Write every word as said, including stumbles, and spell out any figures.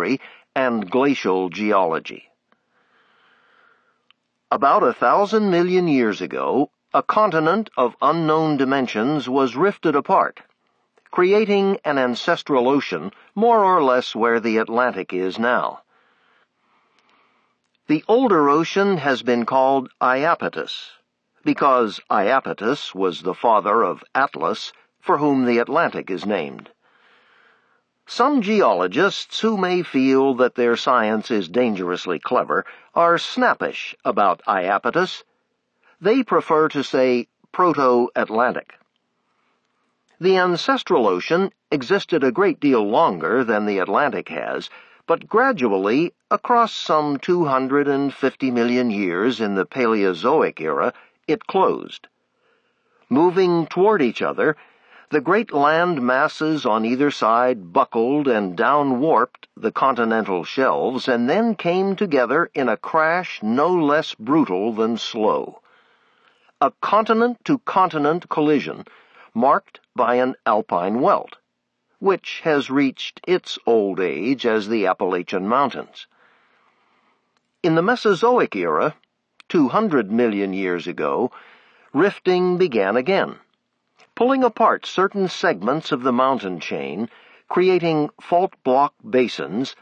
history and glacial geology. About a thousand million years ago, a continent of unknown dimensions was rifted apart, creating an ancestral ocean more or less where the Atlantic is now. The older ocean has been called Iapetus, because Iapetus was the father of Atlas, for whom the Atlantic is named. Some geologists who may feel that their science is dangerously clever are snappish about Iapetus. They prefer to say Proto-Atlantic. The ancestral ocean existed a great deal longer than the Atlantic has, but gradually, across some two hundred fifty million years in the Paleozoic era, it closed. Moving toward each other, the great land masses on either side buckled and down-warped the continental shelves and then came together in a crash no less brutal than slow. A continent-to-continent collision marked by an alpine welt, which has reached its old age as the Appalachian Mountains. In the Mesozoic era, two hundred million years ago, rifting began again, pulling apart certain segments of the mountain chain, creating fault block basins